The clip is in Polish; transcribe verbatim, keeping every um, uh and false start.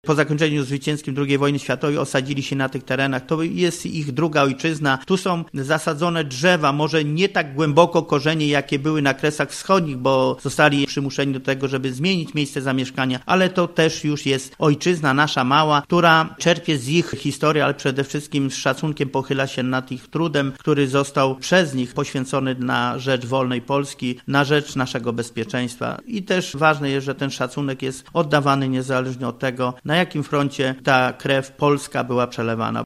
Po zakończeniu zwycięskim drugiej wojny światowej osadzili się na tych terenach. To jest ich druga ojczyzna. Tu są zasadzone drzewa, może nie tak głęboko korzenie, jakie były na Kresach Wschodnich, bo zostali przymuszeni do tego, żeby zmienić miejsce zamieszkania, ale to też już jest ojczyzna nasza mała, która czerpie z ich historii, ale przede wszystkim z szacunkiem pochyla się nad ich trudem, który został przez nich poświęcony na rzecz wolnej Polski, na rzecz naszego bezpieczeństwa. I też ważne jest, że ten szacunek jest oddawany niezależnie od tego, na jakim froncie ta krew polska była przelewana.